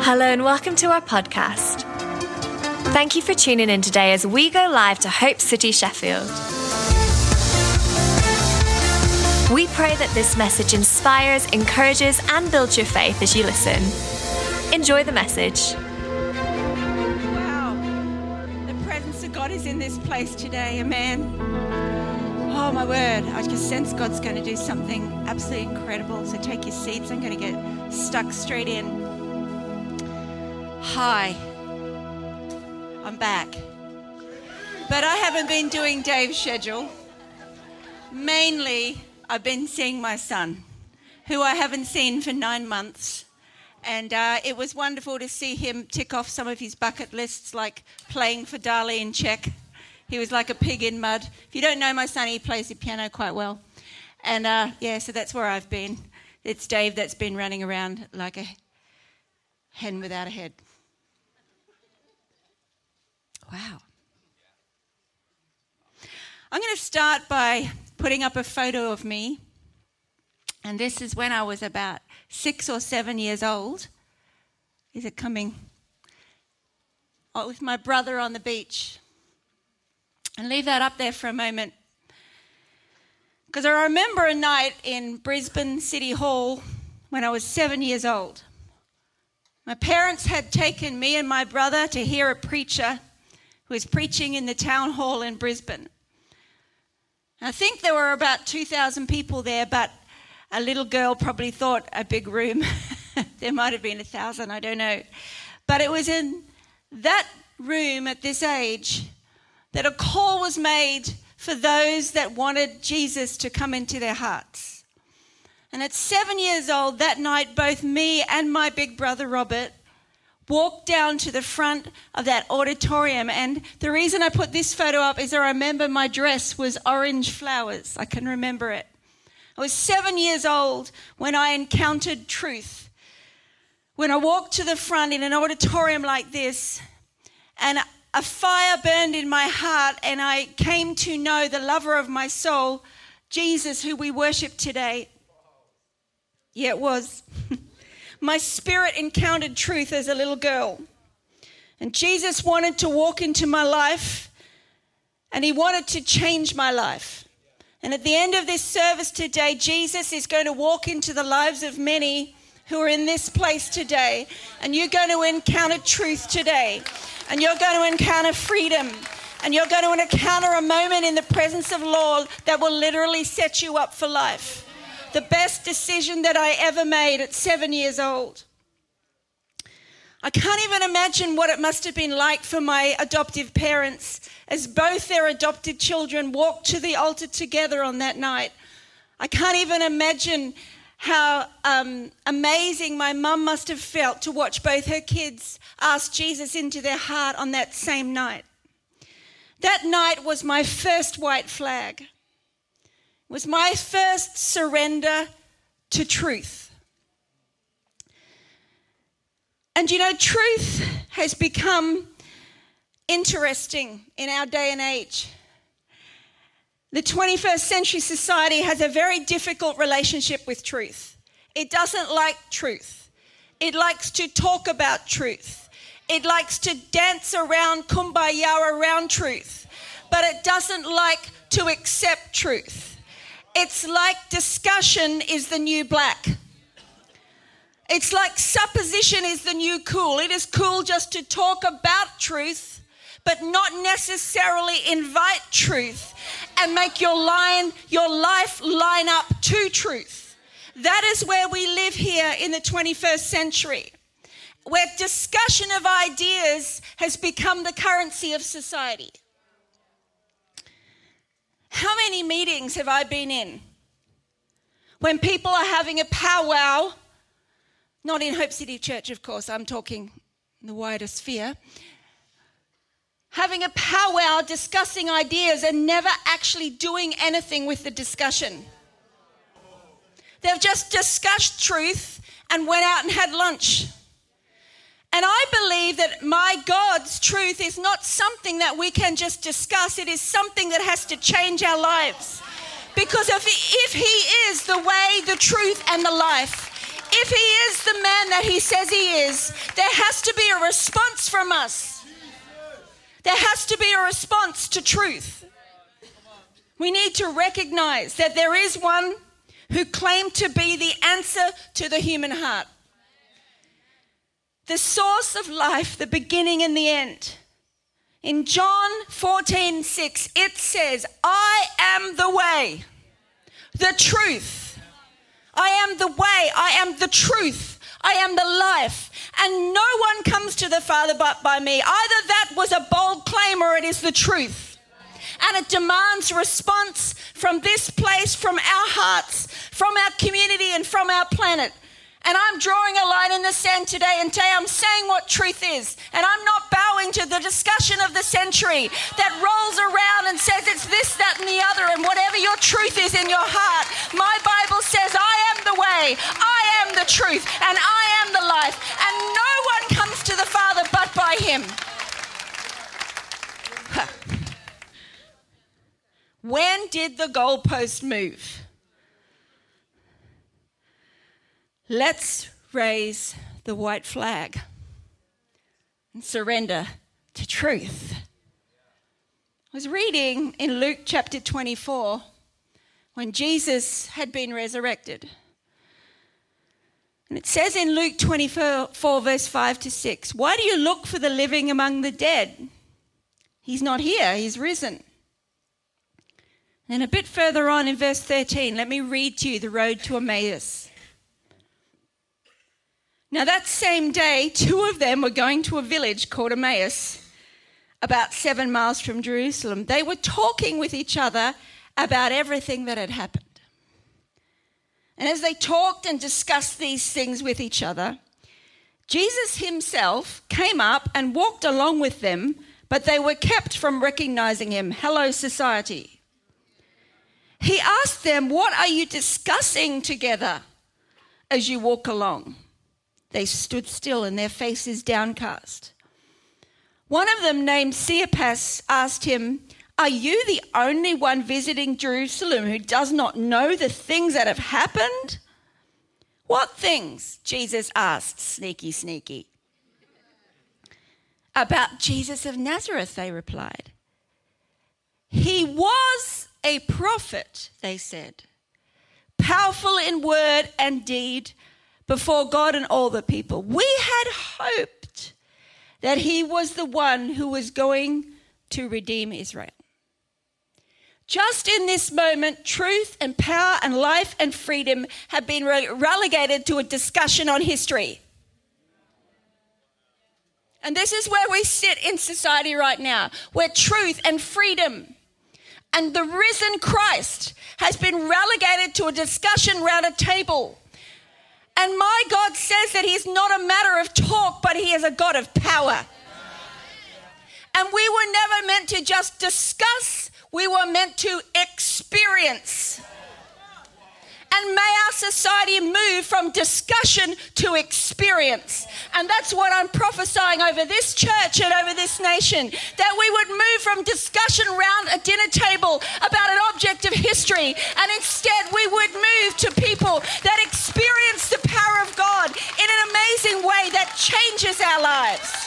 Hello and welcome to our podcast. Thank you for tuning in today as we go live to Hope City, Sheffield. We pray that this message inspires, encourages and builds your faith as you listen. Enjoy the message. Wow, the presence of God is in this place today, amen. Oh my word, I just sense God's going to do something absolutely incredible. So take your seats, I'm going to get stuck straight in. Hi, I'm back. But I haven't been doing Dave's schedule. Mainly, I've been seeing my son, who I haven't seen for 9 months. And it was wonderful to see him tick off some of his bucket lists, like playing for Dali in Czech. He was like a pig in mud. If you don't know my son, he plays the piano quite well. And so that's where I've been. It's Dave that's been running around like a hen without a head. Wow. I'm going to start by putting up a photo of me. And this is when I was about 6 or 7 years old. Is it coming? Oh, with my brother on the beach. And leave that up there for a moment. Because I remember a night in Brisbane City Hall when I was 7 years old. My parents had taken me and my brother to hear a preacher who was preaching in the town hall in Brisbane. I think there were about 2,000 people there, but a little girl probably thought a big room. There might have been 1,000, I don't know. But it was in that room at this age that a call was made for those that wanted Jesus to come into their hearts. And at 7 years old, that night, both me and my big brother Robert walked down to the front of that auditorium. And the reason I put this photo up is I remember my dress was orange flowers. I can remember it. I was 7 years old when I encountered truth. When I walked to the front in an auditorium like this, and a fire burned in my heart, and I came to know the lover of my soul, Jesus, who we worship today. Yeah, it was. My spirit encountered truth as a little girl. And Jesus wanted to walk into my life, and he wanted to change my life. And at the end of this service today, Jesus is going to walk into the lives of many who are in this place today. And you're going to encounter truth today. And you're going to encounter freedom. And you're going to encounter a moment in the presence of Lord that will literally set you up for life. The best decision that I ever made at 7 years old. I can't even imagine what it must have been like for my adoptive parents as both their adopted children walked to the altar together on that night. I can't even imagine how amazing my mum must have felt to watch both her kids ask Jesus into their heart on that same night. That night was my first white flag. It was my first surrender to truth. And you know, truth has become interesting in our day and age. The 21st century society has a very difficult relationship with truth. It doesn't like truth. It likes to talk about truth. It likes to dance around kumbaya around truth. But it doesn't like to accept truth. It's like discussion is the new black. It's like supposition is the new cool. It is cool just to talk about truth, but not necessarily invite truth and make your life line up to truth. That is where we live here in the 21st century, where discussion of ideas has become the currency of society. How many meetings have I been in when people are having a powwow, not in Hope City Church, of course, I'm talking in the wider sphere, having a powwow discussing ideas and never actually doing anything with the discussion. They've just discussed truth and went out and had lunch. And I believe that my God's truth is not something that we can just discuss. It is something that has to change our lives. Because if he is the way, the truth, and the life, If he is the man that he says he is, there has to be a response from us. There has to be a response to truth. We need to recognize that there is one who claimed to be the answer to the human heart. The source of life, the beginning and the end. In John 14:6, it says, I am the way, the truth. I am the way, I am the truth, I am the life. And no one comes to the Father but by me. Either that was a bold claim or it is the truth. And it demands response from this place, from our hearts, from our community and from our planet. And I'm drawing a line in the sand today and today I'm saying what truth is. And I'm not bowing to the discussion of the century that rolls around and says it's this, that and the other, and whatever your truth is in your heart. My Bible says I am the way, I am the truth, and I am the life. And no one comes to the Father but by him. When did the goalpost move? Let's raise the white flag and surrender to truth. I was reading in Luke chapter 24 when Jesus had been resurrected. And it says in Luke 24 verse 5-6, why do you look for the living among the dead? He's not here, he's risen. And a bit further on in verse 13, let me read to you the road to Emmaus. Now that same day, 2 of them were going to a village called Emmaus, about 7 miles from Jerusalem. They were talking with each other about everything that had happened. And as they talked and discussed these things with each other, Jesus himself came up and walked along with them, but they were kept from recognizing him. Hello, society. He asked them, what are you discussing together as you walk along? They stood still and their faces downcast. One of them, named Cleopas, asked him, are you the only one visiting Jerusalem who does not know the things that have happened? What things? Jesus asked, sneaky. About Jesus of Nazareth, they replied. He was a prophet, they said, powerful in word and deed before God and all the people. We had hoped that he was the one who was going to redeem Israel. Just in this moment, truth and power and life and freedom have been relegated to a discussion on history. And this is where we sit in society right now, where truth and freedom and the risen Christ has been relegated to a discussion round a table. And my God says that he's not a matter of talk, but he is a God of power. And we were never meant to just discuss, we were meant to experience. And may our society move from discussion to experience. And that's what I'm prophesying over this church and over this nation, that we would move from discussion around a dinner table about an object of history, and instead we would move to people that experience the power of God in an amazing way that changes our lives.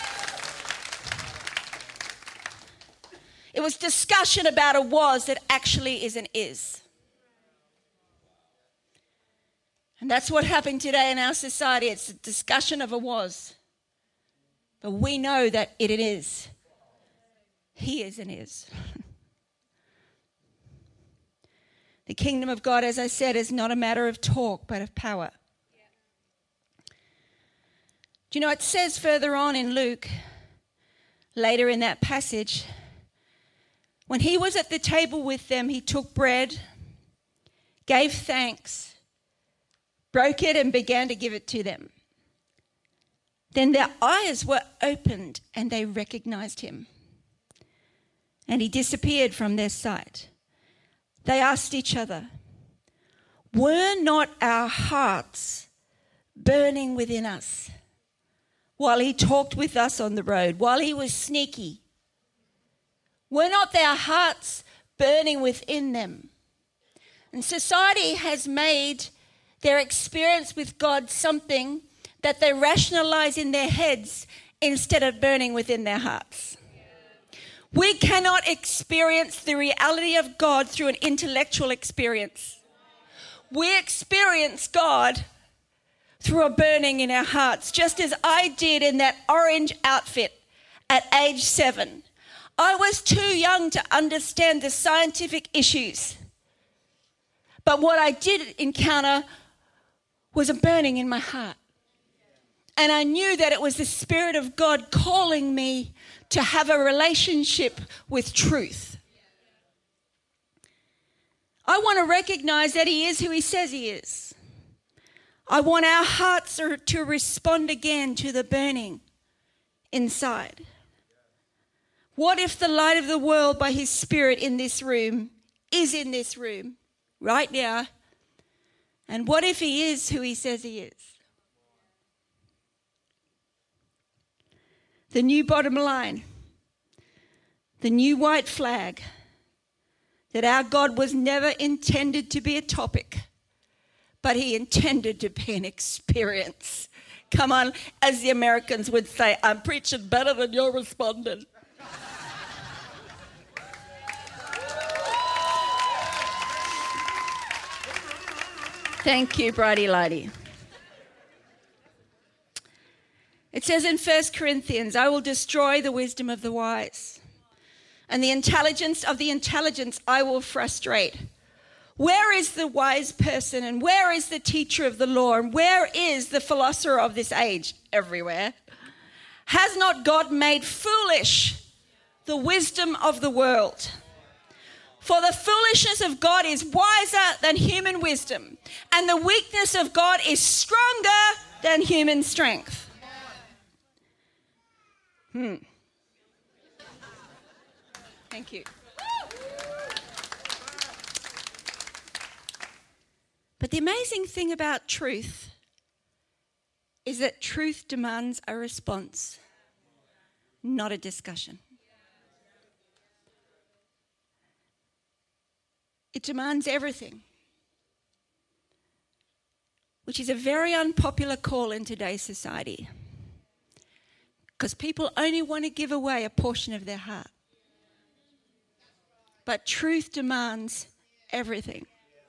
It was discussion about a was that actually is an is. And that's what happened today in our society. It's a discussion of a was. But we know that it is. He is and is. The kingdom of God, as I said, is not a matter of talk, but of power. Do you know, it says further on in Luke, later in that passage, when he was at the table with them, he took bread, gave thanks, broke it and began to give it to them. Then their eyes were opened and they recognized him. And he disappeared from their sight. They asked each other, were not our hearts burning within us while he talked with us on the road, while he was sneaky? Were not their hearts burning within them? And society has made their experience with God something that they rationalize in their heads instead of burning within their hearts. We cannot experience the reality of God through an intellectual experience. We experience God through a burning in our hearts, just as I did in that orange outfit at age 7. I was too young to understand the scientific issues. But what I did encounter was a burning in my heart. And I knew that it was the Spirit of God calling me to have a relationship with truth. I want to recognize that He is who He says He is. I want our hearts to respond again to the burning inside. What if the light of the world by His Spirit in this room is in this room right now? And what if He is who He says He is? The new bottom line, the new white flag, that our God was never intended to be a topic, but He intended to be an experience. Come on, as the Americans would say, I'm preaching better than you're responding. Thank you, Brighty Lighty. It says in 1 Corinthians, I will destroy the wisdom of the wise, and the intelligence of the intelligent I will frustrate. Where is the wise person, and where is the teacher of the law, and where is the philosopher of this age? Everywhere. Has not God made foolish the wisdom of the world? For the foolishness of God is wiser than human wisdom, and the weakness of God is stronger than human strength. Thank you. But the amazing thing about truth is that truth demands a response, not a discussion. It demands everything, which is a very unpopular call in today's society, because people only want to give away a portion of their heart. But truth demands everything.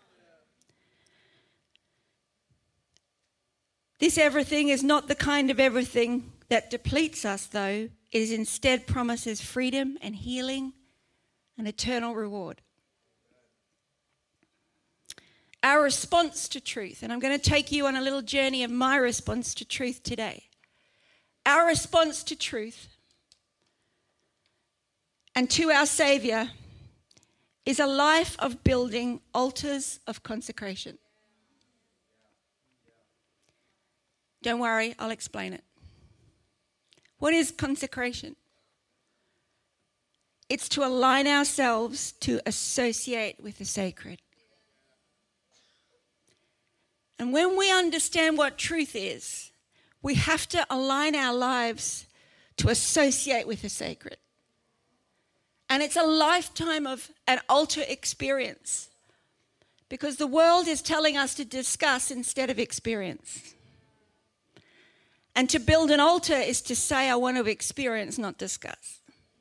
This everything is not the kind of everything that depletes us, though. It is instead promises freedom and healing and eternal reward. Our response to truth, and I'm going to take you on a little journey of my response to truth today. Our response to truth and to our Saviour is a life of building altars of consecration. Don't worry, I'll explain it. What is consecration? It's to align ourselves to associate with the sacred. And when we understand what truth is, we have to align our lives to associate with the sacred. And it's a lifetime of an altar experience, because the world is telling us to discuss instead of experience. And to build an altar is to say, I want to experience, not discuss.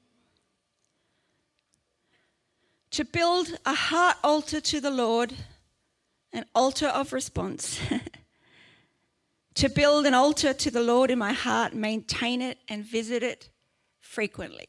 To build a heart altar to the Lord, an altar of response. To build an altar to the Lord in my heart, maintain it and visit it frequently.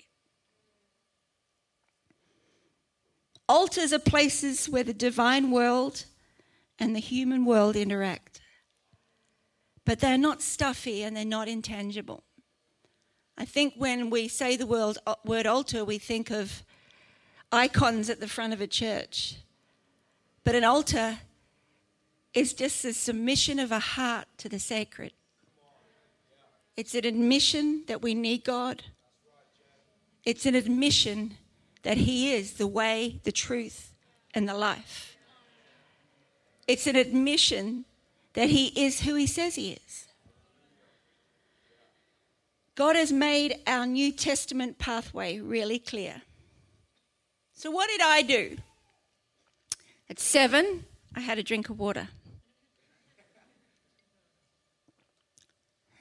Altars are places where the divine world and the human world interact. But they're not stuffy and they're not intangible. I think when we say the word altar, we think of icons at the front of a church. But an altar is just the submission of a heart to the sacred. It's an admission that we need God. It's an admission that He is the way, the truth, and the life. It's an admission that He is who He says He is. God has made our New Testament pathway really clear. So what did I do? At 7, I had a drink of water.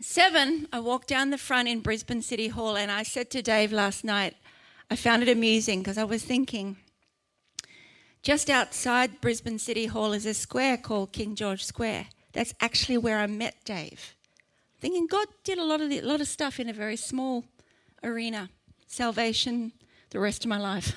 7, I walked down the front in Brisbane City Hall, and I said to Dave last night, I found it amusing because I was thinking, just outside Brisbane City Hall is a square called King George Square. That's actually where I met Dave. Thinking God did a lot of stuff in a very small arena. Salvation, the rest of my life.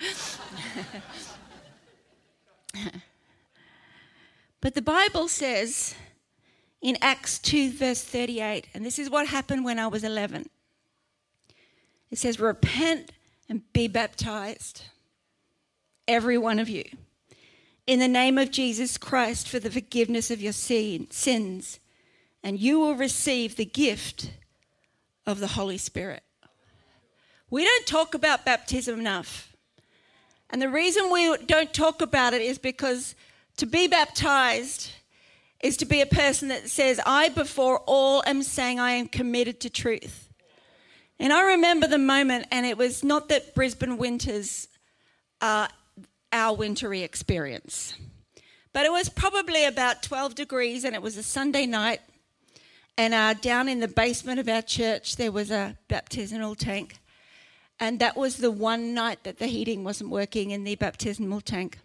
But the Bible says in Acts 2 verse 38, and this is what happened when I was 11. It says, repent and be baptized, every one of you, in the name of Jesus Christ for the forgiveness of your sins, and you will receive the gift of the Holy Spirit. We don't talk about baptism enough. And the reason we don't talk about it is because to be baptized is to be a person that says, I before all am saying I am committed to truth. And I remember the moment, and it was not that Brisbane winters are our wintry experience, but it was probably about 12 degrees, and it was a Sunday night, and down in the basement of our church there was a baptismal tank, and that was the one night that the heating wasn't working in the baptismal tank.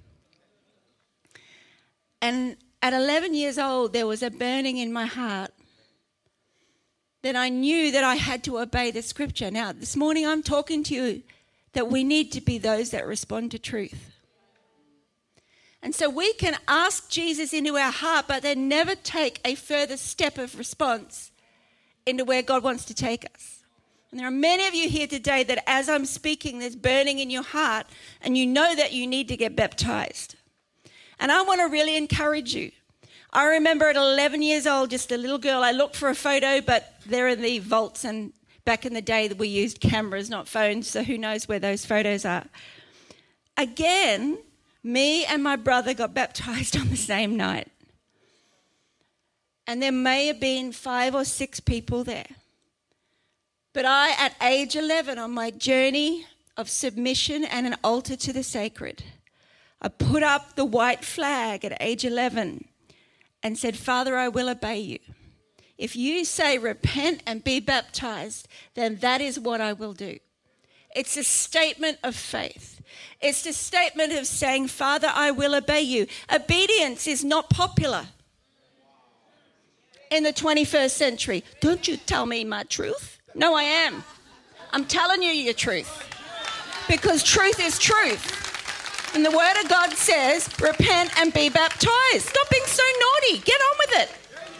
And at 11 years old, there was a burning in my heart that I knew that I had to obey the scripture. Now, this morning I'm talking to you that we need to be those that respond to truth. And so we can ask Jesus into our heart, but then never take a further step of response into where God wants to take us. And there are many of you here today that as I'm speaking, there's burning in your heart, and you know that you need to get baptized. And I want to really encourage you. I remember at 11 years old, just a little girl, I looked for a photo, but they're in the vaults, and back in the day that we used cameras, not phones, so who knows where those photos are. Again, me and my brother got baptized on the same night. And there may have been 5 or 6 people there. But I, at age 11, on my journey of submission and an altar to the sacred, I put up the white flag at age 11 and said, Father, I will obey you. If you say repent and be baptized, then that is what I will do. It's a statement of faith. It's a statement of saying, Father, I will obey you. Obedience is not popular in the 21st century. Don't you tell me my truth. No, I am. I'm telling you your truth. Because truth is truth. And the Word of God says, repent and be baptized. Stop being so naughty. Get on with it.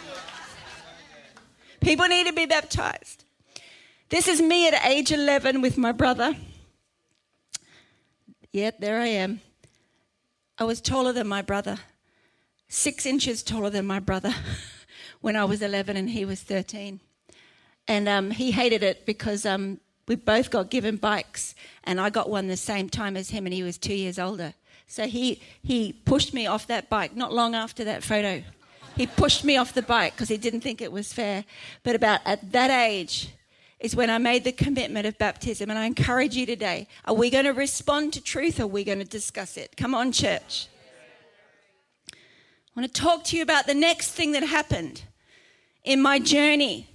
People need to be baptized. This is me at age 11 with my brother. Yep, there I am. I was taller than my brother. 6 inches taller than my brother when I was 11 and he was 13. And he hated it because we both got given bikes, and I got one the same time as him, and he was 2 years older. So he pushed me off that bike not long after that photo. He pushed me off the bike because he didn't think it was fair. But about at that age is when I made the commitment of baptism. And I encourage you today, are we going to respond to truth, or are we going to discuss it? Come on, church. I want to talk to you about the next thing that happened in my journey.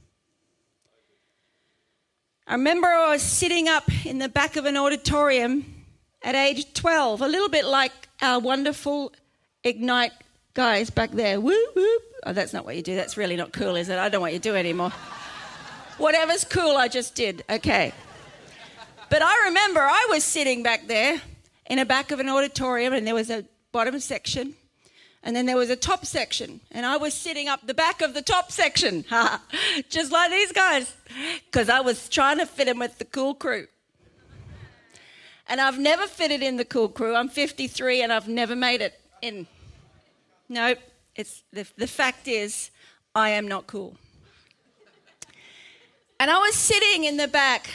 I remember I was sitting up in the back of an auditorium at age 12, a little bit like our wonderful Ignite guys back there. Whoop, whoop. Oh, that's not what you do. That's really not cool, is it? I don't know what you do anymore. Whatever's cool, I just did. Okay. But I remember I was sitting back there in the back of an auditorium, and there was a bottom section, and then there was a top section, and I was sitting up the back of the top section, just like these guys, because I was trying to fit in with the cool crew. And I've never fitted in the cool crew. I'm 53 and I've never made it in. Nope. It's the fact is, I am not cool. And I was sitting in the back,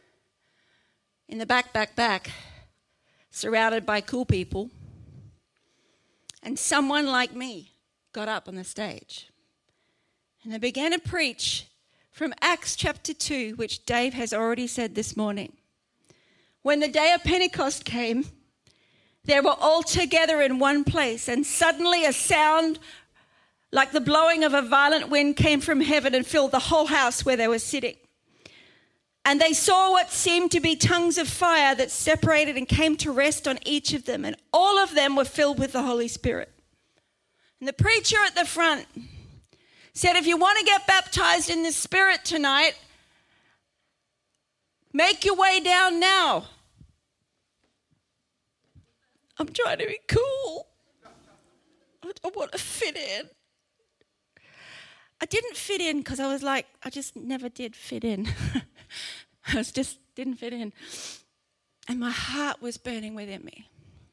surrounded by cool people. And someone like me got up on the stage. And they began to preach from Acts chapter 2, which Dave has already said this morning. When the day of Pentecost came, they were all together in one place, and suddenly a sound like the blowing of a violent wind, came from heaven and filled the whole house where they were sitting. And they saw what seemed to be tongues of fire that separated and came to rest on each of them. And all of them were filled with the Holy Spirit. And the preacher at the front said, if you want to get baptized in the Spirit tonight, make your way down now. I'm trying to be cool. I want to fit in. I didn't fit in because I was like, I just never did fit in. Didn't fit in. And my heart was burning within me.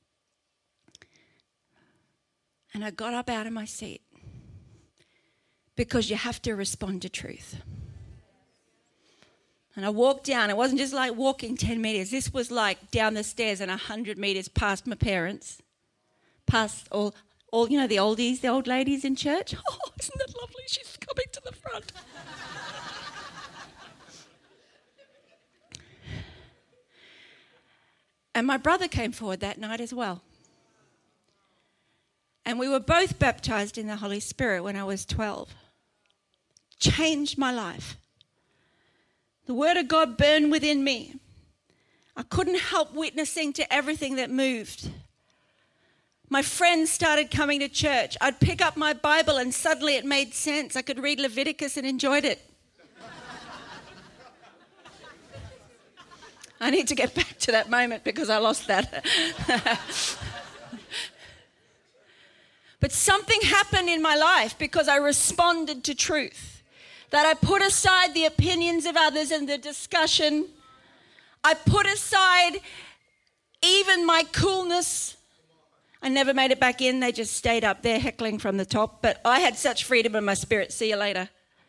And I got up out of my seat because you have to respond to truth. And I walked down. It wasn't just like walking 10 meters. This was like down the stairs and 100 meters past my parents, past all you know, the oldies, the old ladies in church. Oh, isn't that lovely? She's coming to the front. And my brother came forward that night as well. And we were both baptized in the Holy Spirit when I was 12. Changed my life. The Word of God burned within me. I couldn't help witnessing to everything that moved. My friends started coming to church. I'd pick up my Bible and suddenly it made sense. I could read Leviticus and enjoyed it. I need to get back to that moment because I lost that. But something happened in my life because I responded to truth. That I put aside the opinions of others and the discussion. I put aside even my coolness. I never made it back in. They just stayed up there heckling from the top. But I had such freedom in my spirit. See you later.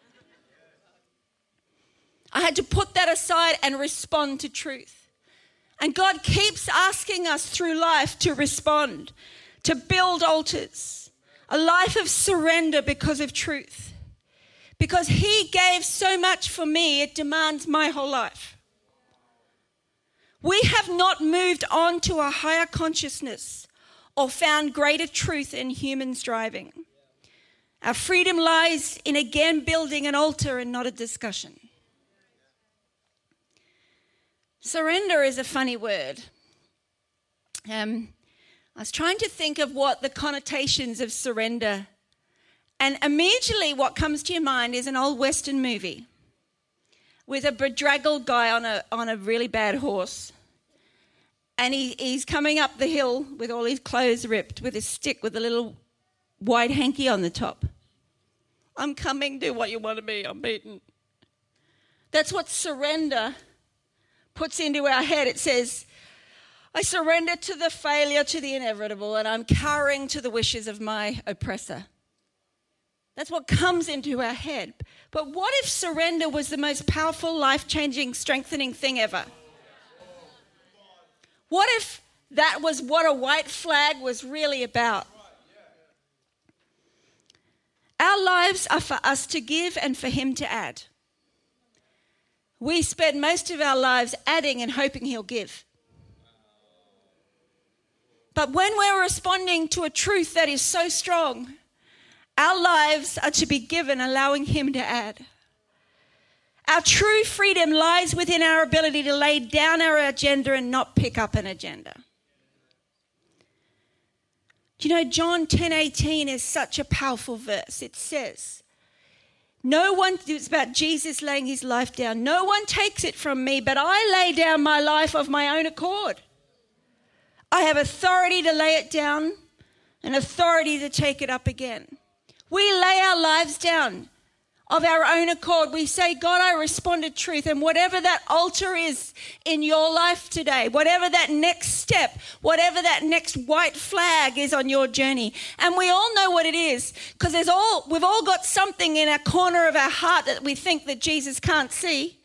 I had to put that aside and respond to truth. And God keeps asking us through life to respond, to build altars, a life of surrender because of truth. Because He gave so much for me, it demands my whole life. We have not moved on to a higher consciousness or found greater truth in human striving. Our freedom lies in again building an altar and not a discussion. Surrender is a funny word. I was trying to think of what the connotations of surrender, and immediately what comes to your mind is an old Western movie with a bedraggled guy on a really bad horse. And he's coming up the hill with all his clothes ripped, with his stick with a little white hanky on the top. I'm coming, do what you want to be, I'm beaten. That's what surrender puts into our head. It says, I surrender to the failure, to the inevitable, and I'm cowering to the wishes of my oppressor. That's what comes into our head. But what if surrender was the most powerful, life-changing, strengthening thing ever? What if that was what a white flag was really about? Our lives are for us to give and for Him to add. We spend most of our lives adding and hoping He'll give. But when we're responding to a truth that is so strong, our lives are to be given, allowing Him to add. Our true freedom lies within our ability to lay down our agenda and not pick up an agenda. Do you know John 10:18 is such a powerful verse? It says, it's about Jesus laying His life down. No one takes it from me, but I lay down my life of my own accord. I have authority to lay it down and authority to take it up again. We lay our lives down of our own accord. We say, God, I respond to truth. And whatever that altar is in your life today, whatever that next step, whatever that next white flag is on your journey. And we all know what it is, because we've all got something in our corner of our heart that we think that Jesus can't see.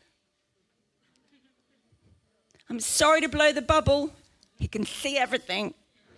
I'm sorry to blow the bubble. He can see everything.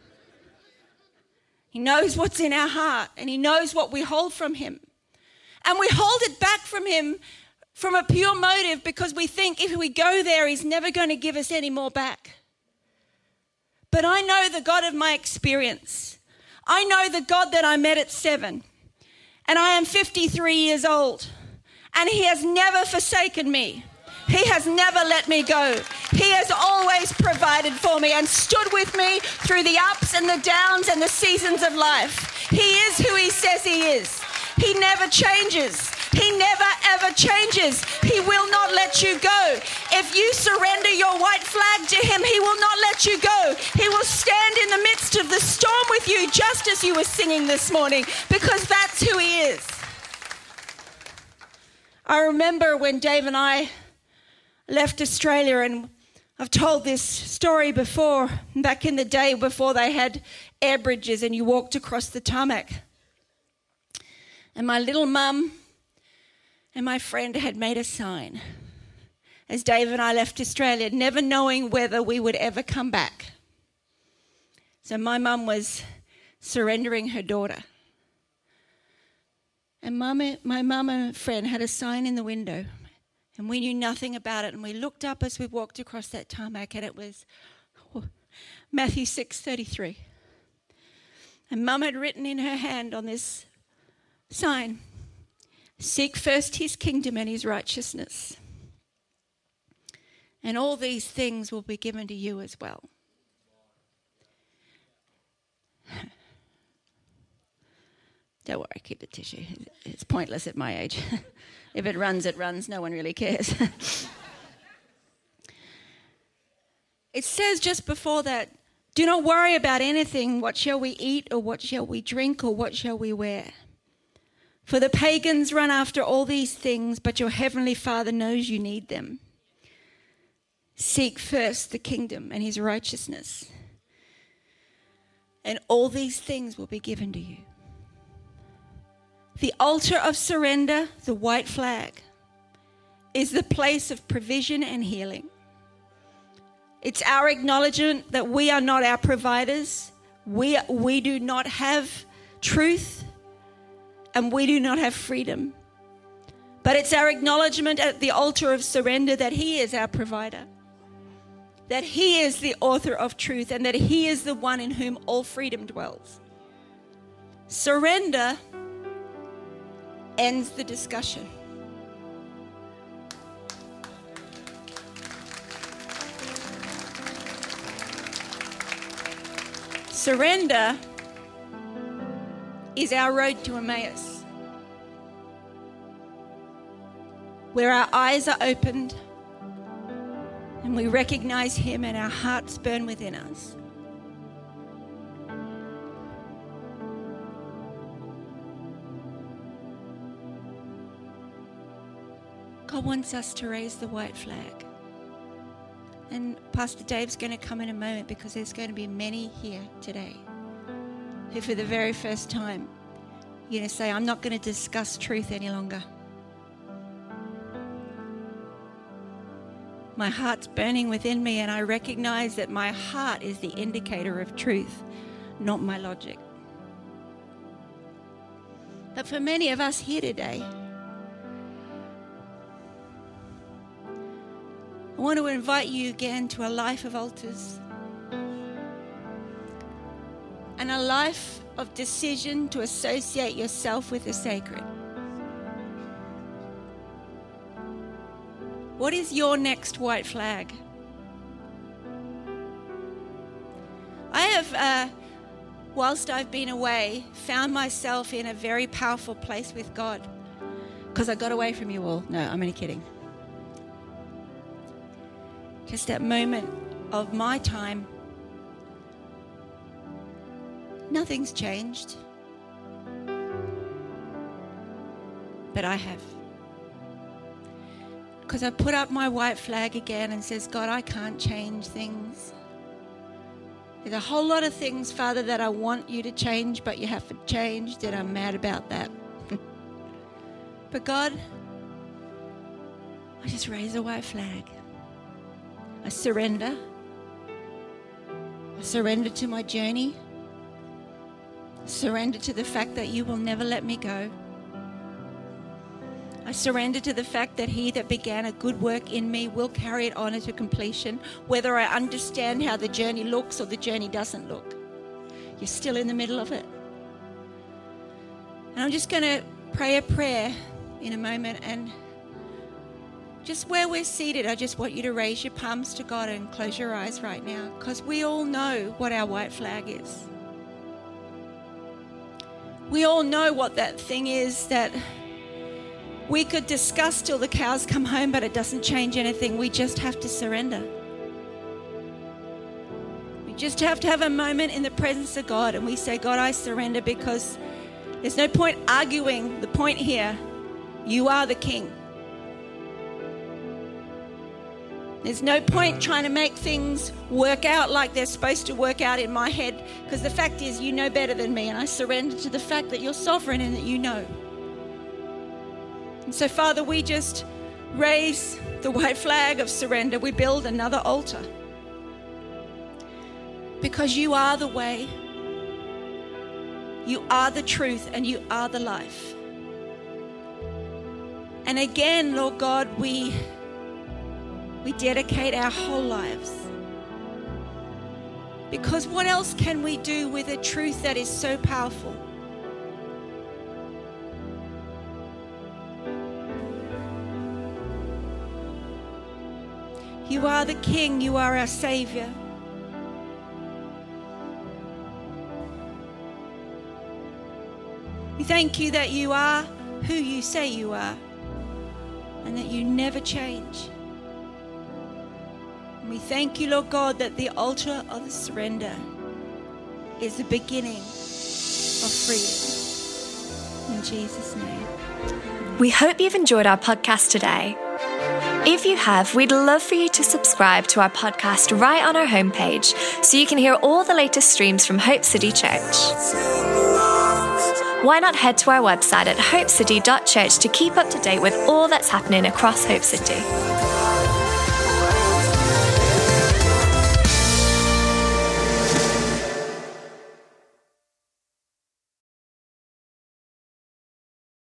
He knows what's in our heart, and He knows what we hold from Him. And we hold it back from Him from a pure motive because we think if we go there, He's never going to give us any more back. But I know the God of my experience. I know the God that I met at 7. And I am 53 years old. And he has never forsaken me. He has never let me go. He has always provided for me and stood with me through the ups and the downs and the seasons of life. He is who he says he is. He never changes. He never, ever changes. He will not let you go. If you surrender your white flag to him, he will not let you go. He will stand in the midst of the storm with you, just as you were singing this morning, because that's who he is. I remember when Dave and I left Australia, and I've told this story before, back in the day before they had air bridges and you walked across the tarmac. And my little mum and my friend had made a sign as Dave and I left Australia, never knowing whether we would ever come back. So my mum was surrendering her daughter. And my mum and friend had a sign in the window, and we knew nothing about it. And we looked up as we walked across that tarmac, and it was Matthew 6:33. And Mum had written in her hand on this sign, "Seek first his kingdom and his righteousness, and all these things will be given to you as well." Don't worry, keep the tissue. It's pointless at my age. If it runs, it runs. No one really cares. It says just before that, "Do not worry about anything. What shall we eat, or what shall we drink, or what shall we wear? For the pagans run after all these things, but your heavenly Father knows you need them. Seek first the kingdom and his righteousness, and all these things will be given to you." The altar of surrender, the white flag, is the place of provision and healing. It's our acknowledgement that we are not our providers. We do not have truth, and we do not have freedom. But it's our acknowledgement at the altar of surrender that he is our provider, that he is the author of truth, and that he is the one in whom all freedom dwells. Surrender ends the discussion. Surrender is our road to Emmaus, where our eyes are opened and we recognize him and our hearts burn within us. God wants us to raise the white flag. And Pastor Dave's going to come in a moment, because there's going to be many here today who for the very first time you're going to say, "I'm not going to discuss truth any longer. My heart's burning within me, and I recognize that my heart is the indicator of truth, not my logic." But for many of us here today, I want to invite you again to a life of altars and a life of decision to associate yourself with the sacred. What is your next white flag? I have, whilst I've been away, found myself in a very powerful place with God, because I got away from you all. No, I'm only kidding. Just that moment of my time, nothing's changed, but I have. Because I put up my white flag again and says, "God, I can't change things. There's a whole lot of things, Father, that I want you to change, but you haven't changed, and I'm mad about that." But God, I just raise a white flag. I surrender. I surrender to my journey. I surrender to the fact that you will never let me go. I surrender to the fact that he that began a good work in me will carry it on to completion, whether I understand how the journey looks or the journey doesn't look. You're still in the middle of it. And I'm just going to pray a prayer in a moment, and just where we're seated, I just want you to raise your palms to God and close your eyes right now, because we all know what our white flag is. We all know what that thing is that we could discuss till the cows come home, but it doesn't change anything. We just have to surrender. We just have to have a moment in the presence of God and we say, God, I surrender, because there's no point arguing the point here. You are the King. There's no point trying to make things work out like they're supposed to work out in my head, because the fact is you know better than me, and I surrender to the fact that you're sovereign and that you know. And so, Father, we just raise the white flag of surrender. We build another altar, because you are the way, you are the truth, and you are the life. And again, Lord God, we dedicate our whole lives. Because what else can we do with a truth that is so powerful? You are the King, you are our Savior. We thank you that you are who you say you are, and that you never change. We thank you, Lord God, that the altar of the surrender is the beginning of freedom. In Jesus' name. We hope you've enjoyed our podcast today. If you have, we'd love for you to subscribe to our podcast right on our homepage so you can hear all the latest streams from Hope City Church. Why not head to our website at hopecity.church to keep up to date with all that's happening across Hope City.